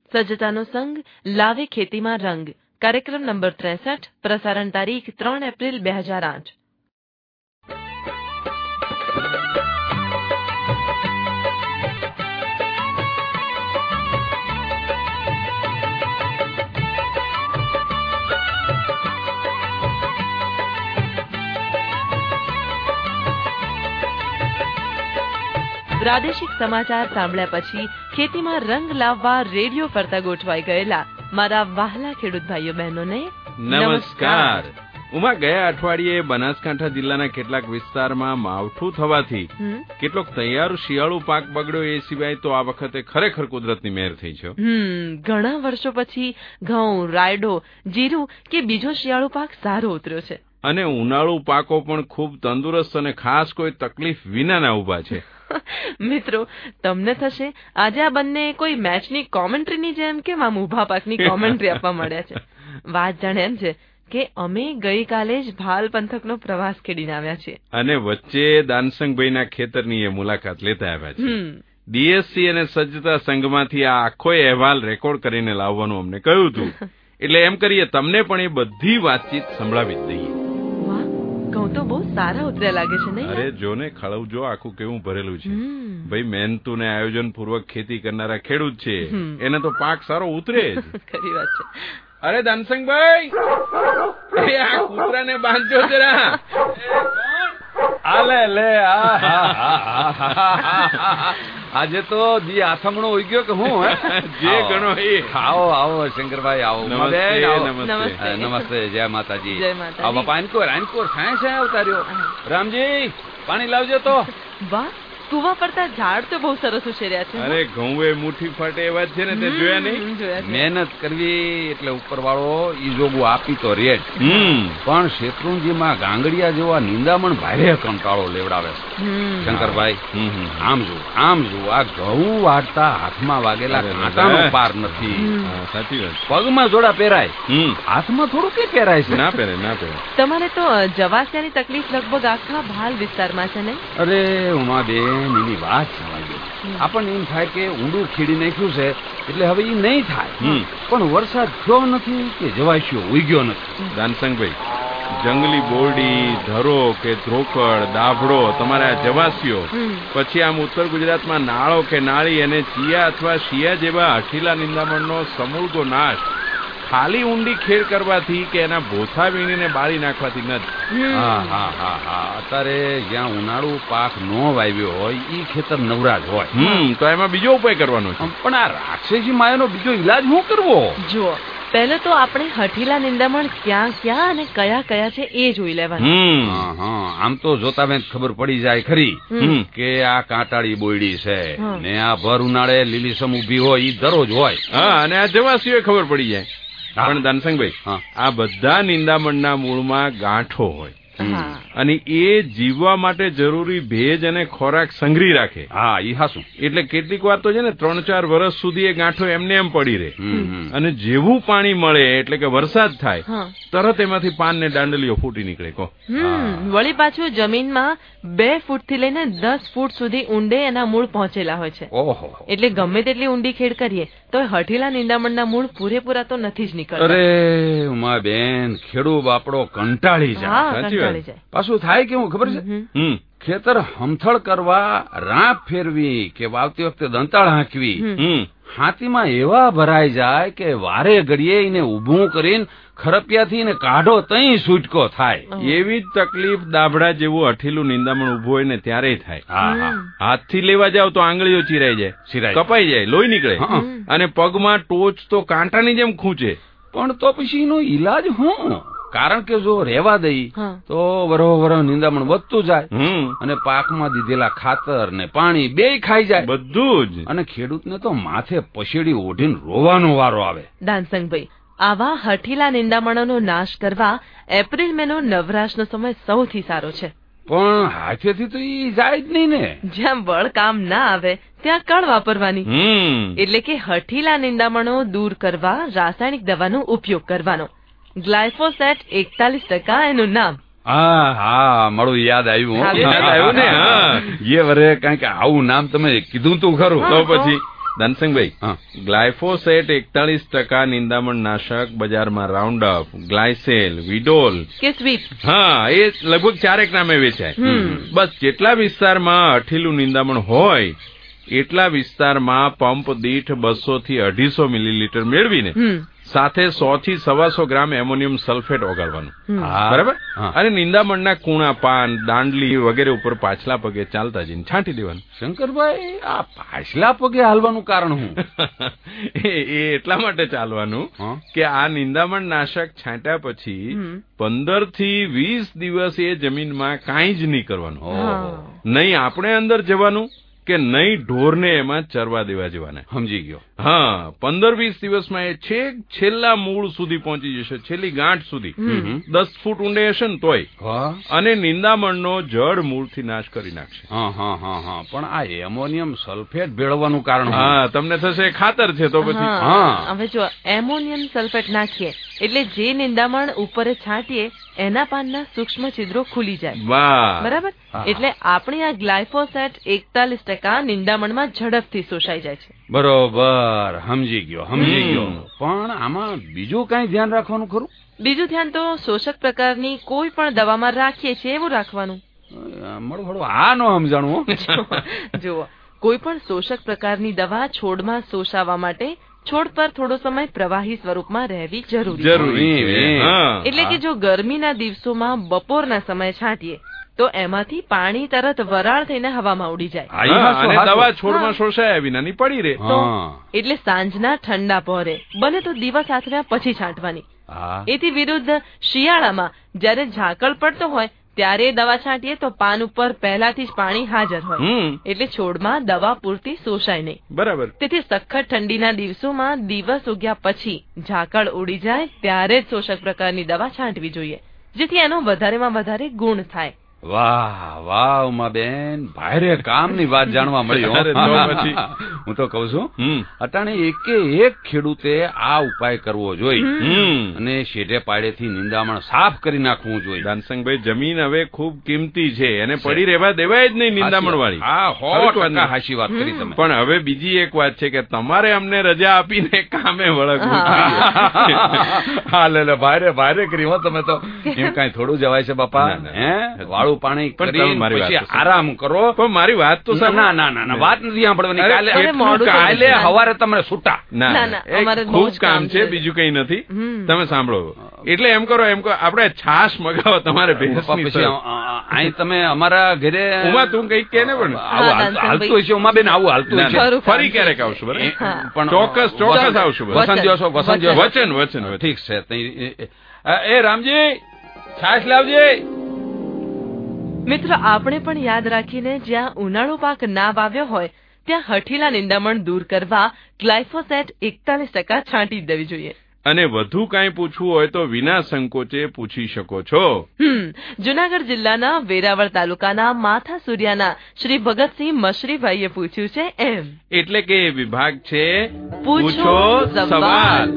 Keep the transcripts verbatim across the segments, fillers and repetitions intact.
સજ્જતાનો સંગ લાવે ખેતીમાં રંગ કાર્યક્રમ નંબર ત્રેસઠ પ્રસારણ તારીખ ત્રણ એપ્રિલ બે હજાર આઠ. પ્રાદેશિક સમાચાર સાંભળ્યા પછી ખેતીમાં રંગ લાવવા રેડિયો ફરતા ગોઠવાઈ ગયેલા મારા વહાલા ખેડૂત ભાઈઓ બહેનોને નમસ્કાર. ઉમા, ગયા અઠવાડિયે બનાસકાંઠા જિલ્લાના કેટલાક વિસ્તારમાં માવઠું થવાથી કેટલોક તૈયાર શિયાળુ પાક બગડ્યો. એ સિવાય તો આ વખતે ખરેખર કુદરતની મહેર થઈ છે. હમ ઘણા વર્ષો પછી ઘઉં, રાયડો, જીરું કે બીજો શિયાળુ પાક સારો ઉતર્યો છે અને ઉનાળુ પાકો પણ ખૂબ તંદુરસ્ત અને ખાસ કોઈ તકલીફ વિનાના ઉભા છે. મિત્રો, તમને થશે આજે આ બંને કોઈ મેચની કોમેન્ટ્રીની જેમ કેમ આમ ઉભા પાકની કોમેન્ટ્રી આપવા મળ્યા છે. વાત જાણે એમ છે કે અમે ગઈકાલે જ ભાલ પંથકનો પ્રવાસ ખેડીને આવ્યા છીએ અને વચ્ચે દાનસંગભાઈના ખેતરની એ મુલાકાત લેતા આવ્યા છે. ડીએસસી અને સજ્જતા સંઘમાંથી આ આખો અહેવાલ રેકોર્ડ કરીને લાવવાનું અમને કહ્યું હતું. એટલે એમ કરીએ તમને પણ એ બધી વાતચીત સંભળાવી જ દઈએ. ઘઉં તો બહુ સારા ઉતર્યા લાગે છે ને? અરે જો ને, ખળવ જો આખું કેવું ભરેલું છે. ભાઈ, મહેનતું ને આયોજન પૂર્વક ખેતી કરનારા ખેડૂત છે એને તો પાક સારો ઉતરે જ. ખરી વાત છે. અરે દાનસંગભાઈ, આ કૂતરાને બાંધજો જરા. આ લે લે આજે તો જી આથમણો હોય ગયો કે હું જે ગણો એ. આવો આવો શંકરભાઈ, આવો. નમસ્તે. નમસ્તે. જય માતાજી. જય માતાજી. આવો પાનકોર આનકોર સાય સાય અવતાર્યો. રામજી, પાણી લાવજો તો. વાહ, કુવા પડતા ઝાડ તો બહુ સરસ ઉછેર્યા છે. અરે ઘઉં એ મુઠ્ઠી ફાટે એવા જ છે ને, તે જોયા નહીં? મહેનત કરવી એટલે ઉપર વાળો ઈ જોગું આપી તો રે જ. પણ શેત્રુંજીમાં ગાંગડિયા જેવા નિંદામણ ભારે કંટાળો લેવડાવે છે. શંકરભાઈ, આમ જો આમ જો આ ઘઉં વાટતા હાથમાં વાગેલા કાંટાનો પાર નથી. સાચી વાત. પગમાં જોડા પહેરાય, હાથમાં થોડું કે પહેરાય છે. ના પહેરે ના પહેરે. તમારે તો જવાસિયાની તકલીફ લગભગ આખા ભાલ વિસ્તારમાં છે ને? અરે ઉમાબેન, એની વાત સમજી. આપણને એમ થાય કે ઊંડું ખીડી નાખ્યું છે એટલે હવે એ નહીં થાય. પણ વરસાદ થયો નથી કે જવાસ્યો ઉગ્યો નથી. દાનસંગભાઈ, જંગલી બોરડી, ધરો કે ધ્રોકડ, દાભડો, તમારા જવાસીઓ, પછી આમ ઉત્તર ગુજરાતમાં નાળો કે નાળી અને ચિયા અથવા શિયા જેવા અઠીલા નિંદામણનો સમૂળગો નાશ ખાલી ઊંડી ખેડ કરવાથી કે એના ભોથા વીણીને બાળી નાખવાથી નથી. હા હા હા હા અત્યારે જ્યાં ઉનાળુ પાક નો વાવ્યો હોય ઈ ખેતર નવરાજ હોય. હમ તો એમાં બીજો ઉપાય કરવાનો છે. પણ આ રાક્ષસી માયાનો બીજો ઈલાજ શું કરવો? જુઓ, પહેલે તો આપણે હઠીલા નિંદામણ ક્યાં ક્યાં અને કયા કયા છે એ જોઈ લેવાનું. આમ તો જોતા વેત ખબર પડી જાય ખરી કે આ કાંટાળી બોયડી છે ને આ ભર ઉનાળે લીલીસમ ઉભી હોય ઈ દરરોજ હોય. હા, અને આ જવાસીઓ ખબર પડી જાય. પણ દાનસંગભાઈ, આ બધા નિંદામણના મૂળમાં ગાંઠો હોય અને એ જીવવા માટે જરૂરી ભેજ અને ખોરાક સંઘરી રાખે. હા, ઈ હાસું. એટલે કેટલીક વાર તો છે ને ત્રણ ચાર વર્ષ સુધી એ ગાંઠો એમને એમ પડી રહે અને જેવું પાણી મળે એટલે કે વરસાદ થાય તરત એમાંથી પાન ને દાંડલીઓ ફૂટી નીકળે. કહો. વળી પાછું જમીનમાં બે ફૂટ થી લઈને દસ ફૂટ સુધી ઊંડે એના મૂળ પહોંચેલા હોય છે. ઓહો. એટલે ગમે તેટલી ઊંડી ખેડ કરીએ તો હઠીલા નિંદામણના મૂળ પૂરેપૂરા તો નથી જ નીકળતા. અરે ઉમા બેન, ખેડૂત બાપડો કંટાળી જાય. પાછું થાય કેવું ખબર છે? ખેતર હમથળ કરવા, રાંપ ફેરવી કે વાવતી વખતે દંતાળ હાંકવી હાથીમાં એવા ભરાઈ જાય કે વારે ઘડીએ એને ઊભું કરીને ખરપિયાથી ને કાઢો તઈ છૂટકો થાય. એવી જ તકલીફ દાભડા જેવું અઠીલું નિંદામણ ઉભું હોય ને ત્યારે થાય. હાથથી લેવા જાવ તો આંગળીઓ ચીરાઈ જાય, કપાઈ જાય, લોહી નીકળે અને પગમાં ટોચ તો કાંટાની જેમ ખૂંચે. પણ તો પછી એનો ઈલાજ શું? કારણ કે જો રેવા દઈ તો વરો વરો નિંદામણ વધતું જાય અને પાકમાં દીધેલા ખાતર ને પાણી બે ખાઈ જાય બધું જ. અને ખેડૂતને તો માથે પછેડી ઓઢીને રોવાનો વારો આવે. દાનસંગભાઈ, આવા હઠીલા નિંદામણોનો નાશ કરવા એપ્રિલ મહિનો નવરાશનો સમય સૌથી સારો છે. પણ હાથેથી તો ઈ જાય જ નહીં ને. જ્યાં બળ કામ ના આવે ત્યાં કળ વાપરવાની. એટલે કે હઠીલા નિંદામણો દૂર કરવા રાસાયણિક દવાનો ઉપયોગ કરવાનો. ગ્લાયફોસેટ એકતાલીસ ટકા એનું નામ. હા હા, મારું યાદ આવ્યું. યાદ આવ્યું ને. હા, એ વરે કારણ કે આવું નામ તમે કીધું તું ખરું. તો પછી દાનસિંહભાઈ, ગ્લાયફોસેટ એકતાલીસ ટકા નિંદામણ નાશક બજારમાં રાઉન્ડ અપ, ગ્લાયસેલ, વિડોલ કે સ્વીપ, હા, એ લગભગ ચારેક નામે વેચાય. બસ જેટલા વિસ્તારમાં અઠીલું નિંદામણ હોય એટલા વિસ્તારમાં પંપ દીઠ બસો થી અઢીસો મિલીલીટર મેળવીને સાથે સો થી સવાસો ગ્રામ એમોનિયમ સલ્ફેટ ઓગાળવાનું. બરાબર. અને નિંદામણના કુણા, પાન, દાંડલી વગેરે ઉપર પાછલા પગે ચાલતા જઈને છાંટી દેવાનું. શંકરભાઈ, આ પાછલા પગે હાલવાનું કારણ શું? એ એટલા માટે ચાલવાનું કે આ નિંદામણ નાશક છાંટ્યા પછી પંદર થી વીસ દિવસ એ જમીનમાં કાંઈ જ નહીં કરવાનું. નહીં આપણે અંદર જવાનું કે નહીં ઢોરને એમાં ચરવા દેવા જવાના. સમજી ગયો. હા, પંદર વીસ દિવસમાં એ છેક છેલ્લા મૂળ સુધી પહોંચી જશે, છેલ્લી ગાંઠ સુધી. દસ ફૂટ ઊંડે હશે ને તોય. અને નિંદામણનો જડ મૂળથી નાશ કરી નાખશે. પણ આ એમોનિયમ સલ્ફેટ ભેળવવાનું કારણ? હા, તમને થશે ખાતર છે તો પછી. હા, હવે જો એમોનિયમ સલ્ફેટ નાખીએ એટલે જે નિંદામણ ઉપર છાંટીએ એના પાનના સૂક્ષ્મ છિદ્રો ખુલી જાય. વાહ, બરાબર. એટલે આપણી આ ગ્લાયફોસેટ એકતાલીસ ટકા નિંદામણમાં ઝડપથી શોષાઈ જાય છે. બરોબર, સમજી ગયો સમજી ગયો. પણ આમાં બીજું કઈ ધ્યાન રાખવાનું ખરું? બીજું ધ્યાન તો શોષક પ્રકારની કોઈ પણ દવામાં રાખીએ છીએ એવું રાખવાનું. મળો મળો આ નો સમજાણું. જુઓ, કોઈ પણ શોષક પ્રકારની દવા છોડમાં શોષાવા માટે છોડ પર થોડો સમય પ્રવાહી સ્વરૂપમાં રહેવી જરૂરી જરૂરી એટલે કે જો ગરમીના દિવસોમાં બપોરના સમયે છાંટીએ તો એમાંથી પાણી તરત વરાળ થઈને હવામાં ઉડી જાય અને દવા છોડમાં શોષાયા વિનાની પડી રહે. એટલે સાંજના ઠંડા પહોરે બને તો દિવસ આથમ્યા પછી છાંટવાની. એથી વિરુદ્ધ શિયાળામાં જયારે ઝાકળ પડતો હોય ત્યારે દવા છાંટીએ તો પાન ઉપર પહેલાથી જ પાણી હાજર હોય એટલે છોડમાં દવા પૂરતી શોષાય નહીં. બરાબર. તેથી સખત ઠંડીના દિવસોમાં દિવસ ઉગ્યા પછી ઝાકળ ઉડી જાય ત્યારે જ શોષક પ્રકારની દવા છાંટવી જોઈએ, જેથી એનો વધારેમાં વધારે ગુણ થાય. વાહ વાહ ઉમાબેન, ભારે કામની વાત જાણવા મળી. હું તો કઉ છું અટાણે એકે એક ખેડૂતે આ ઉપાય કરવો જોઈએ અને શેઢે પાડેથી નિંદામણ સાફ કરી નાખવું જોઈએ. દાનસિંહભાઈ, જમીન હવે ખૂબ કિંમતી છે, એને પડી રહેવા દેવાય જ નહીં નિંદામણ વાળી. હા, સો ટકા હાચી વાત કરી તમે. પણ હવે બીજી એક વાત છે કે તમારે અમને રજા આપીને કામે વળગવું. હા, લે લે, ભારે ભારે કરી હો તમે તો. એમ કઈ થોડું જવાય છે બાપા? હે, વાળું પાણી કરી આરામ કરો. પણ મારી વાત તો ના ના ના વાત નથી સાંભળવાની. કાલે સવારે તમે છૂટા. ખૂબ કામ છે, બીજું કઈ નથી. તમે સાંભળો, એટલે એમ કરો એમ કરો આપણે છાશ મગાવો તમારે. અહીં તમે અમારા ઘરે ઉમા તું કઈ કે ને પણ હાલતું હશે ઉમાબેન, આવું હાલતું હશે. ફરી ક્યારેક આવશું બરાબર, પણ ચોક્કસ ચોક્કસ આવશું. વસન દિવસો વસન દિવસ વચન વચન ઠીક છે. એ રામજી, છાશ લાવજે. મિત્રો, આપણે પણ યાદ રાખીને જ્યાં ઉનાળુ પાક ના વાવ્યો હોય ત્યાં હઠીલા નિંદામણ દૂર કરવા ગ્લાયફોસેટ એકતાલીસ ટકા છાંટી દેવી જોઈએ. અને વધુ કાંઈ પૂછવું હોય તો વિના સંકોચે પૂછી શકો છો. હમ જુનાગઢ જિલ્લાના વેરાવળ તાલુકાના માથા સૂર્યાના શ્રી ભગતસિંહ મશરીભાઈએ પૂછ્યું છે એમ. એટલે કે વિભાગ છે પૂછો સવાલ.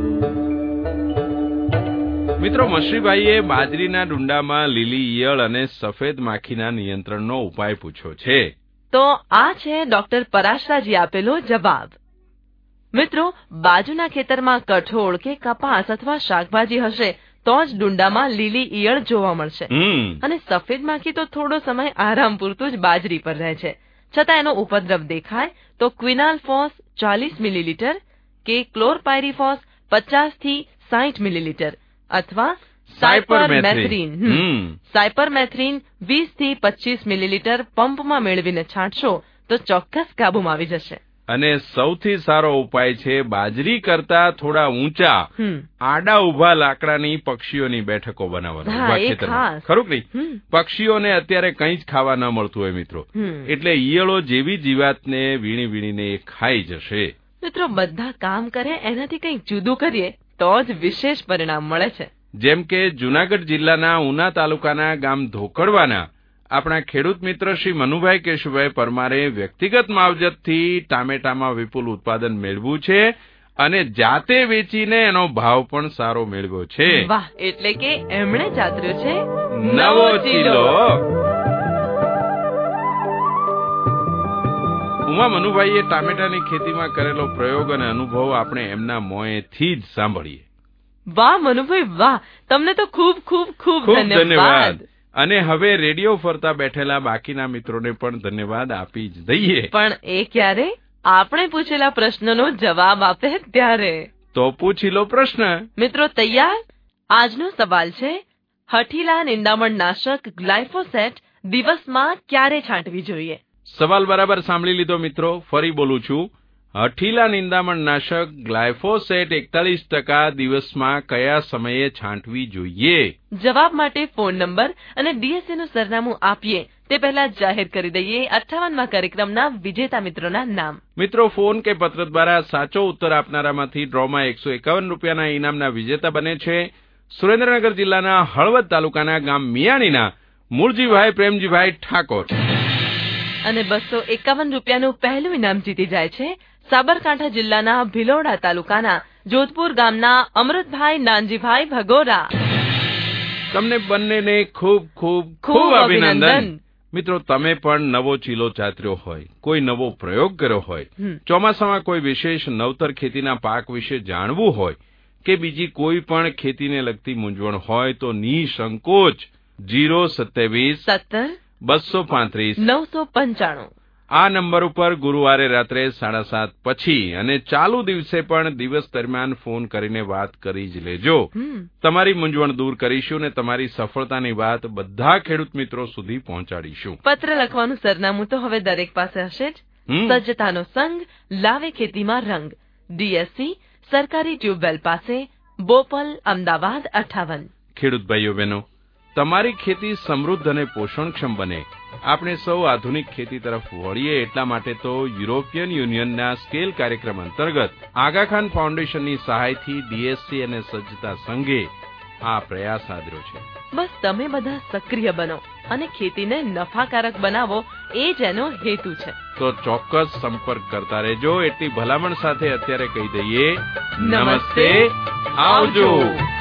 મિત્રો, મશરીભાઈએ બાજરીના ડુંડામાં લીલી ઈયળ અને સફેદ માખીના નિયંત્રણનો ઉપાય પૂછ્યો છે. તો આ છે ડોક્ટર પરાશરાજી આપેલો જવાબ. મિત્રો, બાજુના ખેતરમાં કઠોળ કે કપાસ અથવા શાકભાજી હશે તો જ ડુંડામાં લીલી ઈયળ જોવા મળશે. અને સફેદ માખી તો થોડો સમય આરામ પૂરતું જ બાજરી પર રહે છે, છતાં એનો ઉપદ્રવ દેખાય તો ક્વિનાલફોસ ચાલીસ મિલીલીટર કે ક્લોરપાયરીફોસ પચાસ થી સાઠ મિલીલીટર અથવા સાયપરમેથ્રીન સાયપરમેથ્રીન વીસ થી પચીસ મિલીલીટર પંપમાં મેળવીને છાંટશો તો ચોક્કસ કાબુમાં આવી જશે. અને સૌથી સારો ઉપાય છે બાજરી કરતા થોડા ઊંચા આડા ઉભા લાકડાની પક્ષીઓની બેઠકો બનાવવાનો. ખરું કે નહીં? પક્ષીઓને અત્યારે કંઈ જ ખાવા ન મળતું હોય મિત્રો, એટલે ઈયળો જેવી જીવાતને વીણી વીણીને એ ખાઈ જશે. મિત્રો, બધા કામ કરે એનાથી કંઈક જુદું કરીએ તો જ વિશેષ પરિણામ મળે છે. જેમ કે જુનાગઢ જિલ્લાના ઉના તાલુકાના ગામ ધોકડવાના આપણા ખેડૂત મિત્ર શ્રી મનુભાઈ કેશુભાઈ પરમારે વ્યક્તિગત માવજતથી ટામેટામાં વિપુલ ઉત્પાદન મેળવ્યું છે અને જાતે વેચીને એનો ભાવ પણ સારો મેળવ્યો છે. વાહ! એટલે કે એમણે જાત્ર્યો છે નવો ચીલો. ઉમા મનુભાઈએ ટામેટાની ખેતીમાં કરેલો પ્રયોગ અને અનુભવ આપણે એમના મોંએથી જ સાંભળીએ. વાહ મનુભાઈ વાહ, તમને તો ખૂબ ખૂબ ખૂબ ધન્યવાદ. અને હવે રેડિયો ફરતા બેઠેલા બાકીના મિત્રોને પણ ધન્યવાદ આપી જ દઈએ. પણ એ ક્યારે? આપણે પૂછેલા પ્રશ્નનો જવાબ આપે ત્યારે. તો પૂછી લો પ્રશ્ન. મિત્રો તૈયાર? આજનો સવાલ છે, હઠીલા નિંદામણ નાશક ગ્લાયફોસેટ દિવસમાં ક્યારે છાંટવી જોઈએ? સવાલ બરાબર સાંભળી લીધો મિત્રો. ફરી બોલું છું. હઠીલા નિંદામણ નાશક ગ્લાયફોસેટ એકતાલીસ ટકા દિવસમાં કયા સમયે છાંટવી જોઈએ? જવાબ માટે ફોન નંબર અને ડીએસસી નું સરનામું આપીએ તે પહેલા જાહેર કરી દઈએ અઠ્ઠાવનમાં કાર્યક્રમના વિજેતા મિત્રોના નામ. મિત્રો ફોન કે પત્ર દ્વારા સાચો ઉત્તર આપનારામાંથી ડ્રોમાં એકસો એકાવન રૂપિયાના ઇનામના વિજેતા બને છે સુરેન્દ્રનગર જિલ્લાના હળવદ તાલુકાના ગામ મિયાણીના મૂળજીભાઈ પ્રેમજીભાઈ ઠાકોર. અને બસો એકાવન રૂપિયાનું પહેલું ઇનામ જીતી જાય છે સાબરકાંઠા જિલ્લાના ભિલોડા તાલુકાના જોધપુર ગામના અમૃતભાઈ નાનજીભાઈ ભગોરા. તમને બંનેને ખૂબ ખૂબ ખૂબ અભિનંદન. મિત્રો તમે પણ નવો ચીલો ચાતર્યો હોય, કોઈ નવો પ્રયોગ કર્યો હોય, ચોમાસામાં કોઈ વિશેષ નવતર ખેતીના પાક વિશે જાણવું હોય કે બીજી કોઈ પણ ખેતીને લગતી મૂંઝવણ હોય તો નિસંકોચ જીરો સત્યાવીસ સત્તર બસો પાંત્રીસ નવસો પંચાણું આ નંબર ઉપર ગુરુવારે રાત્રે સાડા સાત પછી અને ચાલુ દિવસે પણ દિવસ દરમિયાન ફોન કરીને વાત કરી જ લેજો. તમારી મૂંઝવણ દૂર કરીશું ને તમારી સફળતાની વાત બધા ખેડૂત મિત્રો સુધી પહોંચાડીશું. પત્ર લખવાનું સરનામું તો હવે દરેક પાસે હશે જ. સજ્જતાનો સંગ લાવે ખેતીમાં રંગ, ડીએસસી સરકારી ટ્યુબવેલ પાસે, બોપલ, અમદાવાદ અઠ્ઠાવન. ખેડૂત ભાઈઓ બહેનો, તમારી ખેતી સમૃદ્ધ અને પોષણક્ષમ બને, આપણે સૌ આધુનિક ખેતી તરફ વળીએ એટલા માટે તો યુરોપિયન યુનિયનના સ્કેલ કાર્યક્રમ અંતર્ગત આગા ખાન ફાઉન્ડેશનની સહાયથી ડીએસસી અને સજ્જતા સંઘે આ પ્રયાસ આદર્યો છે. બસ તમે બધા સક્રિય બનો અને ખેતીને નફાકારક બનાવો, એ જ એનો હેતુ છે. તો ચોક્કસ સંપર્ક કરતા રહેજો. એટલી ભલામણ સાથે અત્યારે કહી દઈએ નમસ્તે, આવજો.